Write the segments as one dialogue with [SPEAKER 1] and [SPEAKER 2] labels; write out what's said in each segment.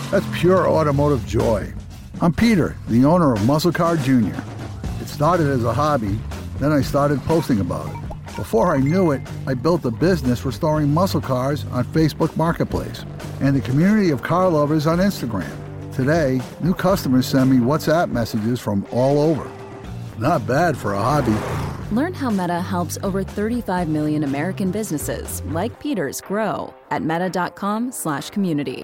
[SPEAKER 1] That's pure automotive joy. I'm Peter, the owner of Muscle Car Jr. It started as a hobby, then I started posting about it. Before I knew it, I built a business restoring muscle cars on Facebook Marketplace and a community of car lovers on Instagram. Today, new customers send me WhatsApp messages from all over. Not bad for a hobby.
[SPEAKER 2] Learn how Meta helps over 35 million American businesses, like Peter's, grow at meta.com/community.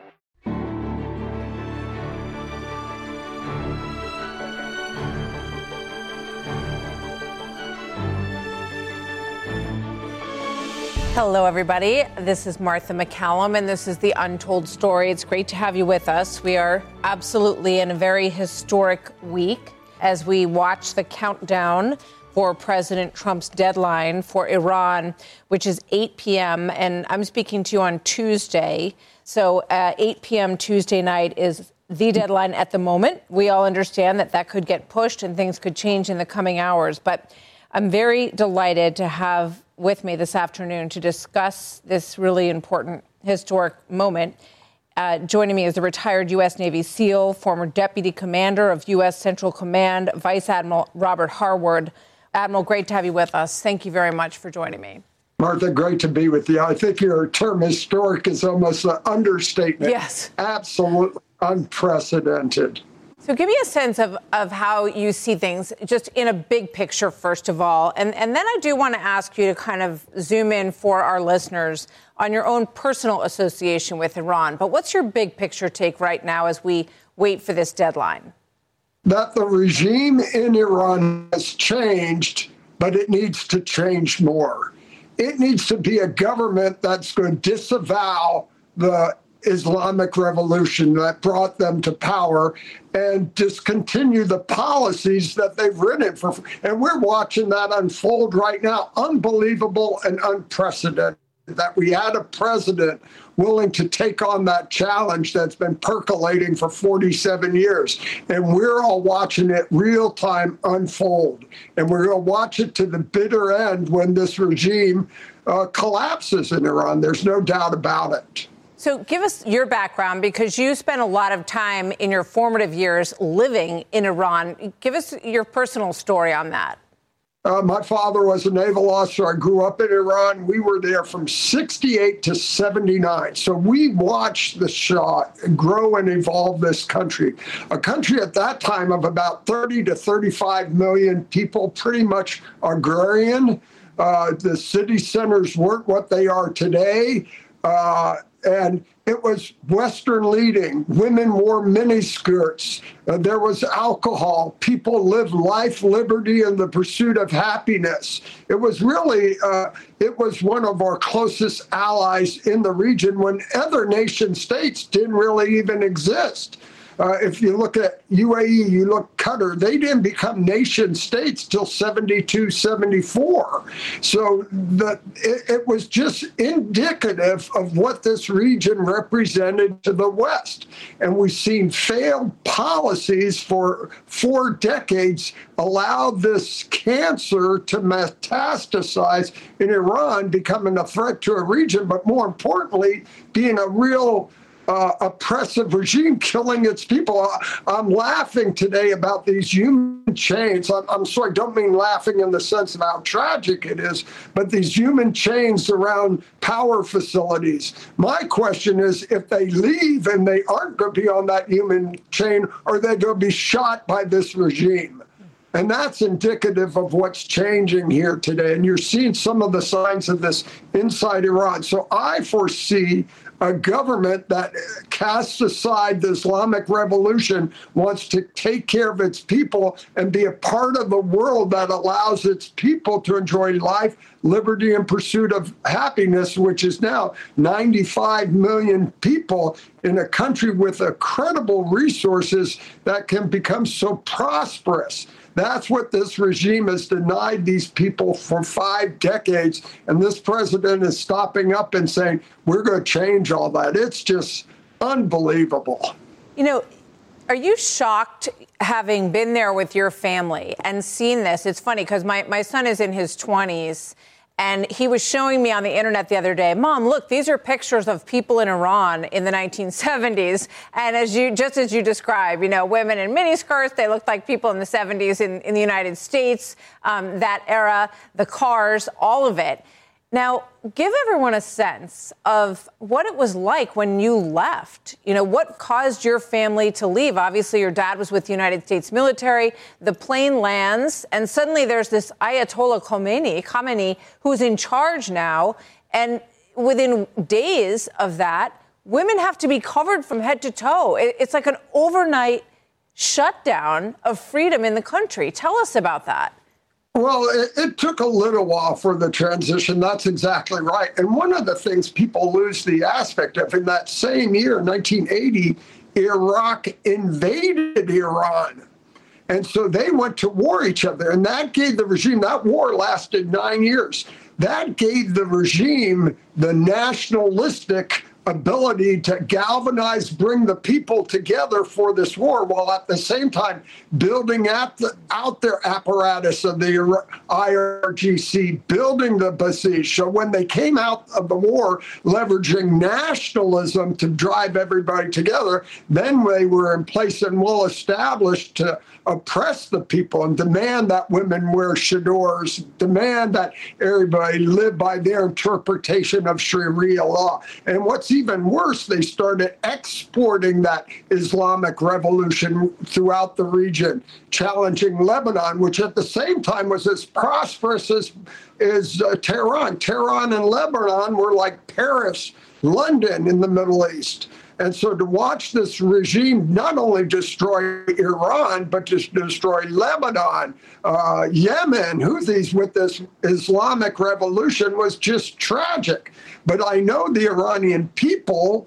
[SPEAKER 3] Hello, everybody. This is Martha McCallum, and this is The Untold Story. It's great to have you with us. We are absolutely in a very historic week as we watch the countdown for President Trump's deadline for Iran, which is 8 p.m. And I'm speaking to you on Tuesday. So 8 p.m. Tuesday night is the deadline at the moment. We all understand that that could get pushed and things could change in the coming hours. But I'm very delighted to have with me this afternoon to discuss this really important historic moment. Joining me is the retired U.S. Navy SEAL, former Deputy Commander of U.S. Central Command, Vice Admiral Robert Harward. Admiral, great to have you with us. Thank you very much for joining me.
[SPEAKER 4] Martha, great to be with you. I think your term historic is almost an understatement.
[SPEAKER 3] Yes.
[SPEAKER 4] Absolutely unprecedented.
[SPEAKER 3] So give me a sense of how you see things, just in a big picture, first of all. And then I do want to ask you to kind of zoom in for our listeners on your own personal association with Iran. But what's your big picture take right now as we wait for this deadline?
[SPEAKER 4] That the regime in Iran has changed, but it needs to change more. It needs to be a government that's going to disavow the Islamic Revolution that brought them to power and discontinue the policies that they've written for. And we're watching that unfold right now. Unbelievable and unprecedented that we had a president willing to take on that challenge that's been percolating for 47 years. And we're all watching it real time unfold. And we're going to watch it to the bitter end when this regime collapses in Iran. There's no doubt about it.
[SPEAKER 3] So give us your background, because you spent a lot of time in your formative years living in Iran. Give us your personal story on that.
[SPEAKER 4] My father was a naval officer. I grew up in Iran. We were there from 68 to 79. So we watched the Shah grow and evolve this country. A country at that time of about 30 to 35 million people, pretty much agrarian. The city centers weren't what they are today. And it was Western leading. Women wore miniskirts. There was alcohol. People lived life, liberty, and the pursuit of happiness. It was really, it was one of our closest allies in the region when other nation states didn't really even exist. If you look at UAE, you look Qatar, they didn't become nation states till 72, 74. So it was just indicative of what this region represented to the West. And we've seen failed policies for 4 decades allow this cancer to metastasize in Iran, becoming a threat to a region, but more importantly, being a real oppressive regime killing its people. I'm laughing today about these human chains. I'm sorry, don't mean laughing in the sense of how tragic it is, but these human chains around power facilities. My question is, if they leave and they aren't going to be on that human chain, are they going to be shot by this regime? And that's indicative of what's changing here today. And you're seeing some of the signs of this inside Iran. So I foresee a government that casts aside the Islamic Revolution, wants to take care of its people and be a part of the world that allows its people to enjoy life, liberty, and pursuit of happiness, which is now 95 million people in a country with incredible resources that can become so prosperous. That's what this regime has denied these people for 5 decades. And this president is stopping up and saying, we're going to change all that. It's just unbelievable.
[SPEAKER 3] You know, are you shocked, having been there with your family and seen this? It's funny because my son is in his 20s. And he was showing me on the internet the other day, Mom, look, these are pictures of people in Iran in the 1970s. And as you described, women in miniskirts, they looked like people in the 70s in the United States, that era, the cars, all of it. Now, give everyone a sense of what it was like when you left. What caused your family to leave? Obviously, your dad was with the United States military. The plane lands, and suddenly there's this Ayatollah Khamenei, who's in charge now. And within days of that, women have to be covered from head to toe. It's like an overnight shutdown of freedom in the country. Tell us about that.
[SPEAKER 4] Well, it took a little while for the transition. That's exactly right. And one of the things people lose the aspect of, in that same year, 1980, Iraq invaded Iran. And so they went to war each other. And that gave the regime, that war lasted 9 years. That gave the regime the nationalistic ability to galvanize, bring the people together for this war, while at the same time building out their apparatus of the IRGC, building the Basij. So when they came out of the war, leveraging nationalism to drive everybody together, then they were in place and well established to oppress the people and demand that women wear chadors, demand that everybody live by their interpretation of Sharia law. And what's even worse, they started exporting that Islamic revolution throughout the region, challenging Lebanon, which at the same time was as prosperous as Tehran. Tehran and Lebanon were like Paris, London in the Middle East. And so to watch this regime not only destroy Iran, but to destroy Lebanon, Yemen, Houthis with this Islamic revolution was just tragic. But I know the Iranian people,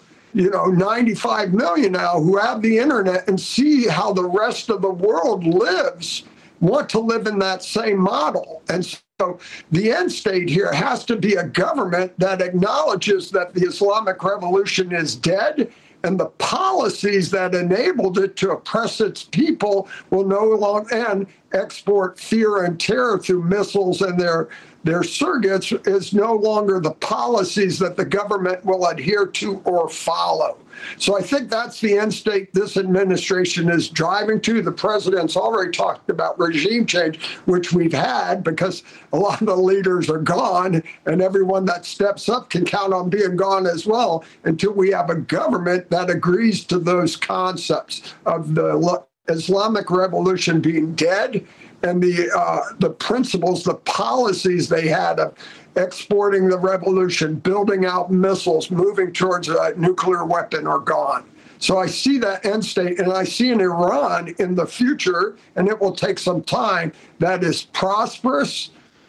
[SPEAKER 4] 95 million now who have the internet and see how the rest of the world lives, want to live in that same model. And so the end state here has to be a government that acknowledges that the Islamic revolution is dead, and the policies that enabled it to oppress its people will no longer, and export fear and terror through missiles and their surrogates is no longer the policies that the government will adhere to or follow. So I think that's the end state this administration is driving to. The president's already talked about regime change, which we've had because a lot of the leaders are gone, and everyone that steps up can count on being gone as well until we have a government that agrees to those concepts of the Islamic revolution being dead and the principles, the policies they had of exporting the revolution, building out missiles, moving towards a nuclear weapon are gone. So I see that end state, and I see an Iran in the future, and it will take some time, that is prosperous,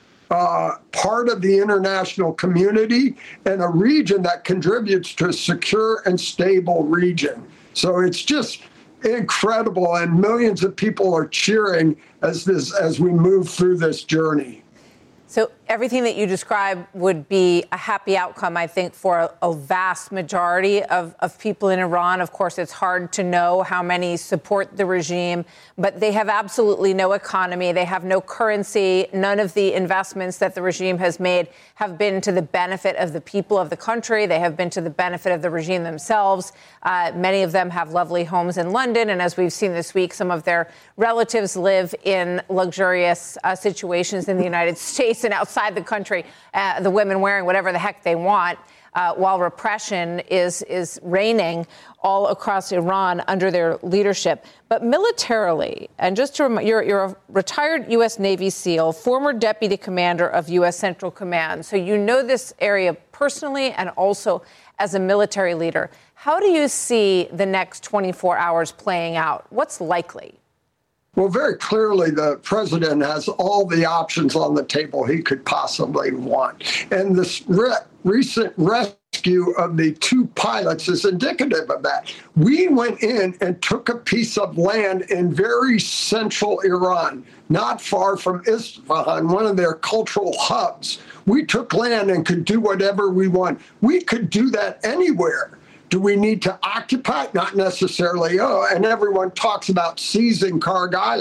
[SPEAKER 4] part of the international community, and a region that contributes to a secure and stable region. So it's just incredible, and millions of people are cheering as we move through this journey.
[SPEAKER 3] So everything that you described would be a happy outcome, I think, for a vast majority of people in Iran. Of course, it's hard to know how many support the regime, but they have absolutely no economy. They have no currency. None of the investments that the regime has made have been to the benefit of the people of the country. They have been to the benefit of the regime themselves. Many of them have lovely homes in London. And as we've seen this week, some of their relatives live in luxurious situations in the United States and outside the country, the women wearing whatever the heck they want, while repression is reigning all across Iran under their leadership. But militarily, and just to remind, you're a retired U.S. Navy SEAL, former deputy commander of U.S. Central Command, so you know this area personally and also as a military leader. How do you see the next 24 hours playing out? What's likely?
[SPEAKER 4] Well, very clearly, the president has all the options on the table he could possibly want. And this recent rescue of the two pilots is indicative of that. We went in and took a piece of land in very central Iran, not far from Isfahan, one of their cultural hubs. We took land and could do whatever we want. We could do that anywhere. Do we need to occupy it? Not necessarily. And everyone talks about seizing Karg Island.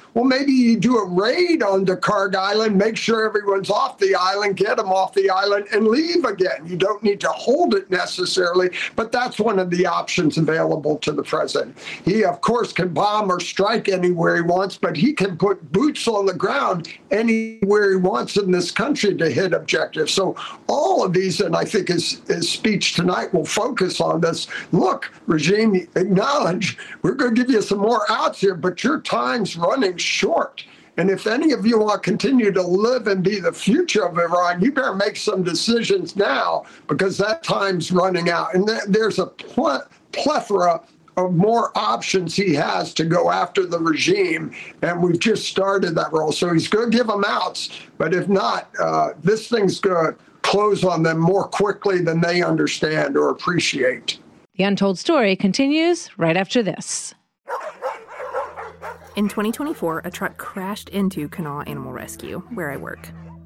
[SPEAKER 4] Well, maybe you do a raid on Dakkar Island, make sure everyone's off the island, get them off the island, and leave again. You don't need to hold it necessarily, but that's one of the options available to the president. He, of course, can bomb or strike anywhere he wants, but he can put boots on the ground anywhere he wants in this country to hit objectives. So all of these, and I think his speech tonight will focus on this. Look, regime, acknowledge, we're going to give you some more outs here, but your time's running short. And if any of you want to continue to live and be the future of Iran, you better make some decisions now, because that time's running out. And there's a plethora of more options he has to go after the regime. And we've just started that role. So he's going to give them outs. But if not, this thing's going to close on them more quickly than they understand or appreciate.
[SPEAKER 3] The Untold Story continues right after this.
[SPEAKER 5] In 2024, a truck crashed into Kanawha Animal Rescue, where I work.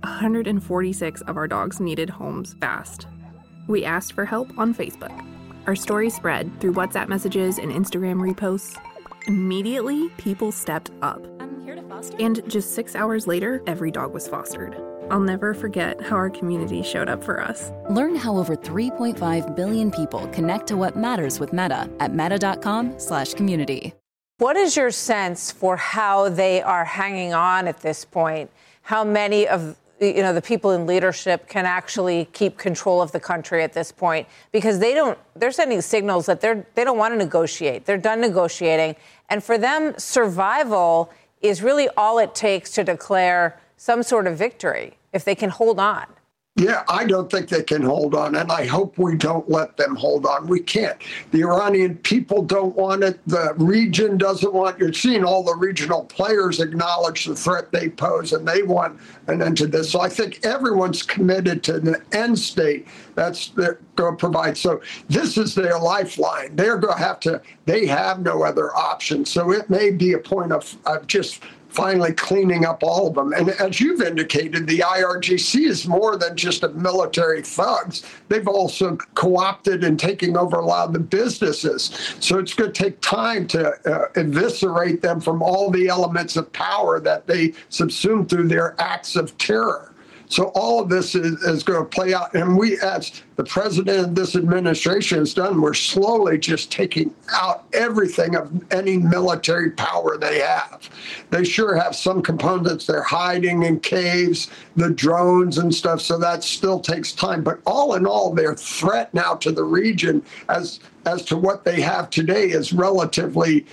[SPEAKER 5] 146 of our dogs needed homes fast. We asked for help on Facebook. Our story spread through WhatsApp messages and Instagram reposts. Immediately, people stepped up.
[SPEAKER 2] I'm here to foster.
[SPEAKER 5] And just 6 hours later, every dog was fostered. I'll never forget how our community showed up for us.
[SPEAKER 2] Learn how over 3.5 billion people connect to what matters with Meta at meta.com/community.
[SPEAKER 3] What is your sense for how they are hanging on at this point? How many of the people in leadership can actually keep control of the country at this point? Because they're sending signals that they don't want to negotiate. They're done negotiating. And for them, survival is really all it takes to declare some sort of victory, if they can hold on.
[SPEAKER 4] Yeah, I don't think they can hold on, and I hope we don't let them hold on. We can't. The Iranian people don't want it. The region doesn't want it. You're seeing all the regional players acknowledge the threat they pose, and they want an end to this. So I think everyone's committed to an end state that's going to provide. So this is their lifeline. They're going to have to, they have no other option. So it may be a point of just finally cleaning up all of them. And as you've indicated, the IRGC is more than just a military thugs. They've also co-opted and taking over a lot of the businesses. So it's going to take time to eviscerate them from all the elements of power that they subsume through their acts of terror. So all of this is going to play out. And we, as the president of this administration has done, we're slowly just taking out everything of any military power they have. They sure have some components they're hiding in caves, the drones and stuff, so that still takes time. But all in all, their threat now to the region as to what they have today is relatively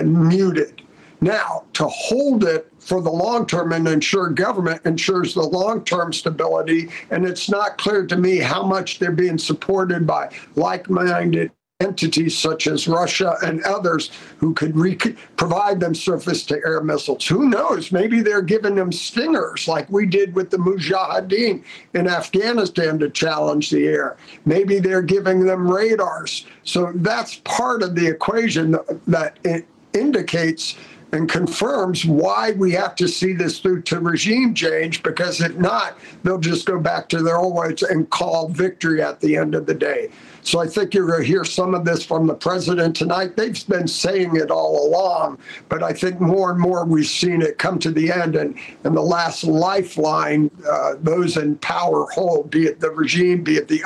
[SPEAKER 4] muted. Now, to hold it for the long term and ensure government ensures the long-term stability, and it's not clear to me how much they're being supported by like-minded entities such as Russia and others who could provide them surface-to-air missiles. Who knows? Maybe they're giving them stingers like we did with the Mujahideen in Afghanistan to challenge the air. Maybe they're giving them radars. So that's part of the equation that it indicates and confirms why we have to see this through to regime change, because if not, they'll just go back to their old ways and call victory at the end of the day. So I think you're going to hear some of this from the president tonight. They've been saying it all along, but I think more and more we've seen it come to the end, and the last lifeline those in power hold, be it the regime, be it the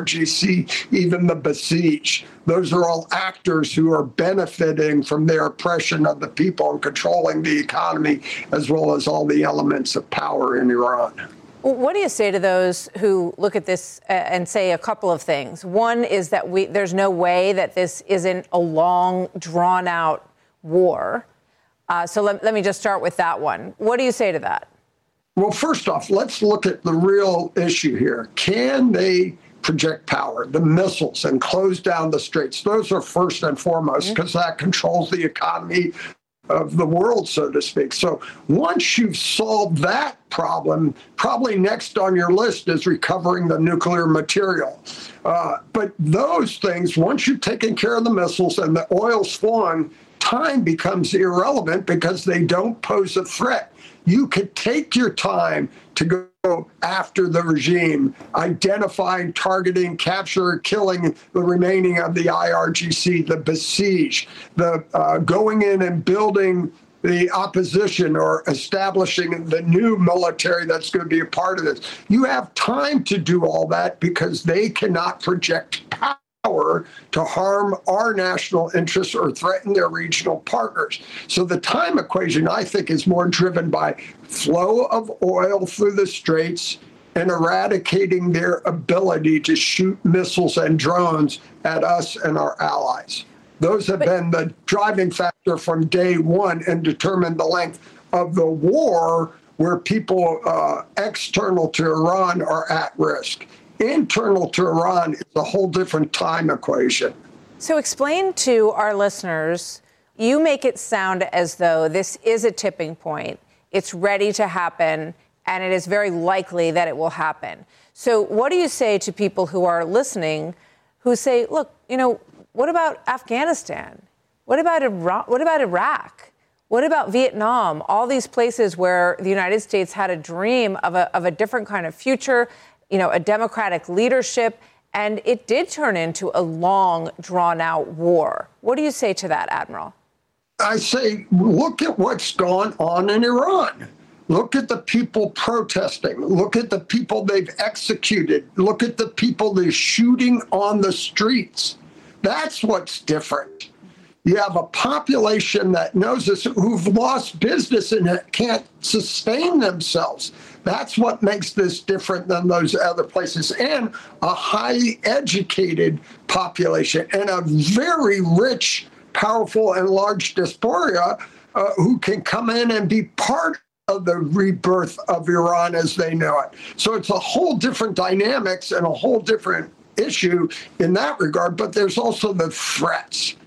[SPEAKER 4] IRGC, even the besieged. Those are all actors who are benefiting from their oppression of the people and controlling the economy, as well as all the elements of power in Iran.
[SPEAKER 3] What do you say to those who look at this and say a couple of things? One is that there's no way that this isn't a long, drawn-out war. So let me just start with that one. What do you say to that?
[SPEAKER 4] Well, first off, let's look at the real issue here. Can they project power, the missiles, and close down the straits? Those are first and foremost, because that controls the economy of the world, so to speak. So once you've solved that problem, probably next on your list is recovering the nuclear material. But those things, once you've taken care of the missiles and the oil's flowing, time becomes irrelevant because they don't pose a threat. You could take your time to go after the regime, identifying, targeting, capture, killing the remaining of the IRGC, the besieged, the going in and building the opposition or establishing the new military that's going to be a part of this. You have time to do all that because they cannot project power to harm our national interests or threaten their regional partners. So the time equation, I think, is more driven by flow of oil through the straits and eradicating their ability to shoot missiles and drones at us and our allies. Those have been the driving factor from day one and determined the length of the war, where people external to Iran are at risk. Internal to Iran is a whole different time equation.
[SPEAKER 3] So explain to our listeners, you make it sound as though this is a tipping point. It's ready to happen, and it is very likely that it will happen. So what do you say to people who are listening who say, look, what about Afghanistan? What about Iraq? What about Iraq? What about Vietnam? All these places where the United States had a dream of a different kind of future, a democratic leadership, and it did turn into a long, drawn-out war. What do you say to that, Admiral?
[SPEAKER 4] I say, look at what's gone on in Iran. Look at the people protesting. Look at the people they've executed. Look at the people they're shooting on the streets. That's what's different. You have a population that knows this, who've lost business and can't sustain themselves. That's what makes this different than those other places. And a highly educated population and a very rich, powerful, and large diaspora who can come in and be part of the rebirth of Iran as they know it. So it's a whole different dynamics and a whole different issue in that regard, but there's also the threats.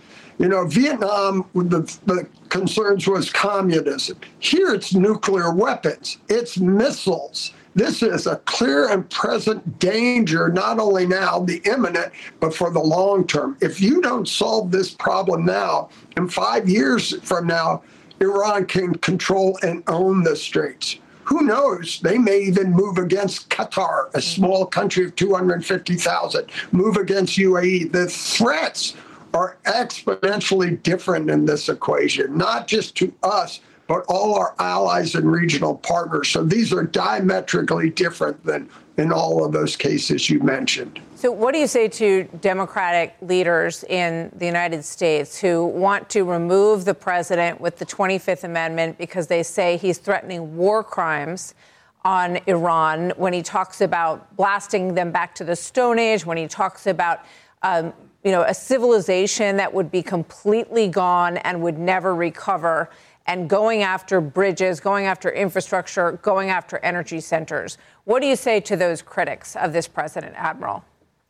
[SPEAKER 4] Vietnam, the concerns was communism. Here it's nuclear weapons, it's missiles. This is a clear and present danger, not only now, the imminent, but for the long term. If you don't solve this problem now, in 5 years from now, Iran can control and own the straits. Who knows? They may even move against Qatar, a small country of 250,000, move against UAE. The threats are exponentially different in this equation, not just to us, but all our allies and regional partners. So these are diametrically different than in all of those cases you mentioned.
[SPEAKER 3] So what do you say to Democratic leaders in the United States who want to remove the president with the 25th Amendment because they say he's threatening war crimes on Iran, when he talks about blasting them back to the Stone Age, when he talks about a civilization that would be completely gone and would never recover, and going after bridges, going after infrastructure, going after energy centers? What do you say to those critics of this president, Admiral?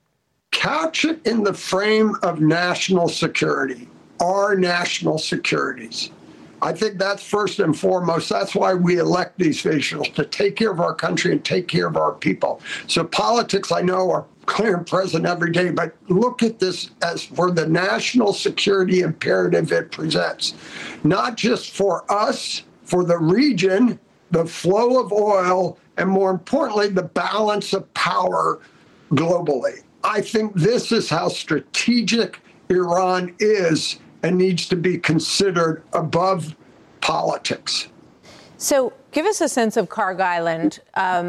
[SPEAKER 4] Couch it in the frame of national security, our national securities. I think that's first and foremost. That's why we elect these officials, to take care of our country and take care of our people. So politics, I know, are clear and present every day, but look at this as for the national security imperative it presents, not just for us, for the region, the flow of oil, and more importantly, the balance of power globally. I think this is how strategic Iran is and needs to be considered above politics.
[SPEAKER 3] So give us a sense of Kharg Island.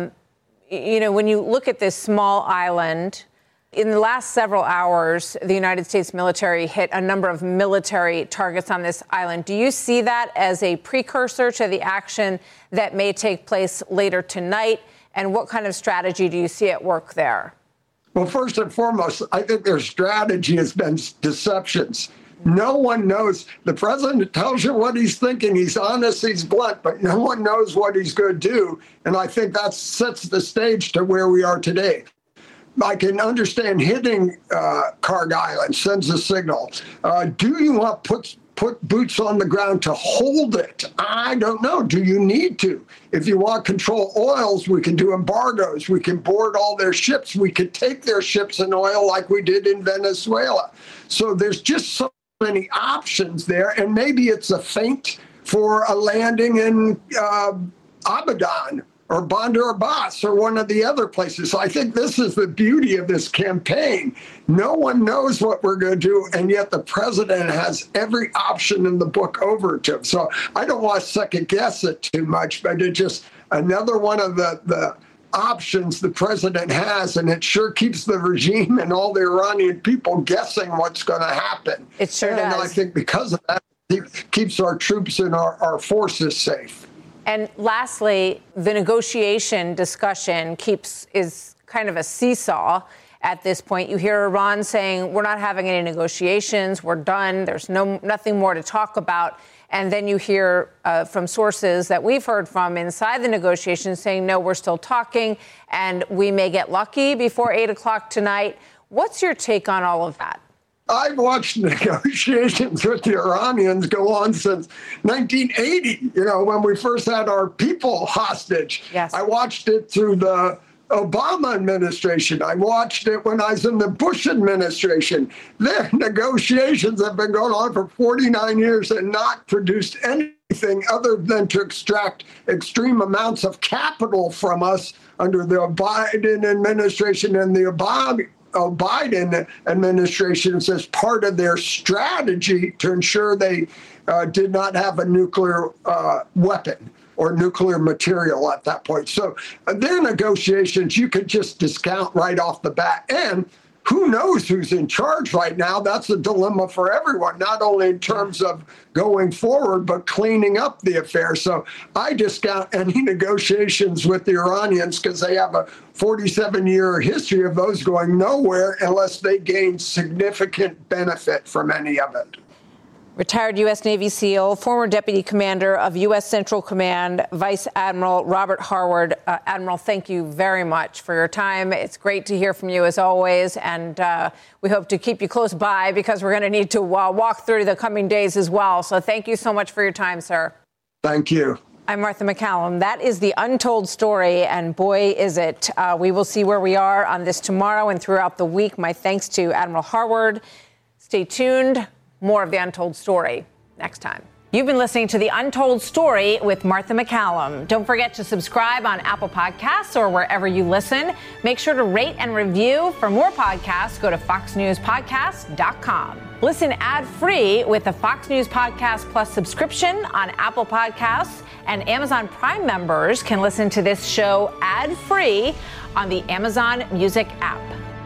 [SPEAKER 3] When you look at this small island, in the last several hours, the United States military hit a number of military targets on this island. Do you see that as a precursor to the action that may take place later tonight? And what kind of strategy do you see at work there?
[SPEAKER 4] Well, first and foremost, I think their strategy has been deceptions. No one knows. The president tells you what he's thinking. He's honest, he's blunt, but no one knows what he's going to do. And I think that sets the stage to where we are today. I can understand hitting Kharg Island, sends a signal. Do you want to put boots on the ground to hold it? I don't know. Do you need to? If you want to control oils, we can do embargoes. We can board all their ships. We could take their ships and oil like we did in Venezuela. So there's just so many options there. And maybe it's a feint for a landing in Abadan or Bandar Abbas or one of the other places. So I think this is the beauty of this campaign. No one knows what we're going to do, and yet the president has every option in the book over to him. So I don't want to second guess it too much, but it's just another one of the options the president has, and it sure keeps the regime and all the Iranian people guessing what's going to happen.
[SPEAKER 3] It sure does.
[SPEAKER 4] And I think because of that, it keeps our troops and our forces safe.
[SPEAKER 3] And lastly, the negotiation discussion is kind of a seesaw at this point. You hear Iran saying, we're not having any negotiations, we're done, there's nothing more to talk about. And then you hear from sources that we've heard from inside the negotiations saying, no, we're still talking, and we may get lucky before 8 o'clock tonight. What's your take on all of that?
[SPEAKER 4] I've watched negotiations with the Iranians go on since 1980, when we first had our people hostage.
[SPEAKER 3] Yes.
[SPEAKER 4] I watched it through the Obama administration. I watched it when I was in the Bush administration. Their negotiations have been going on for 49 years and not produced anything other than to extract extreme amounts of capital from us under the Biden administration and the Biden administration as part of their strategy to ensure they did not have a nuclear weapon or nuclear material at that point. So their negotiations, you could just discount right off the bat. And who knows who's in charge right now? That's a dilemma for everyone, not only in terms of going forward, but cleaning up the affair. So I discount any negotiations with the Iranians because they have a 47-year history of those going nowhere unless they gain significant benefit from any of it.
[SPEAKER 3] Retired U.S. Navy SEAL, former Deputy Commander of U.S. Central Command, Vice Admiral Robert Harward. Admiral, thank you very much for your time. It's great to hear from you as always, and we hope to keep you close by because we're going to need to walk through the coming days as well. So thank you so much for your time, sir.
[SPEAKER 4] Thank you.
[SPEAKER 3] I'm Martha MacCallum. That is the untold story, and boy, is it. We will see where we are on this tomorrow and throughout the week. My thanks to Admiral Harward. Stay tuned. More of the untold story next time. You've been listening to The Untold Story with Martha MacCallum. Don't forget to subscribe on Apple Podcasts or wherever you listen. Make sure to rate and review. For more podcasts, go to foxnewspodcast.com. Listen ad-free with the Fox News Podcast Plus subscription on Apple Podcasts, and Amazon Prime members can listen to this show ad-free on the Amazon Music app.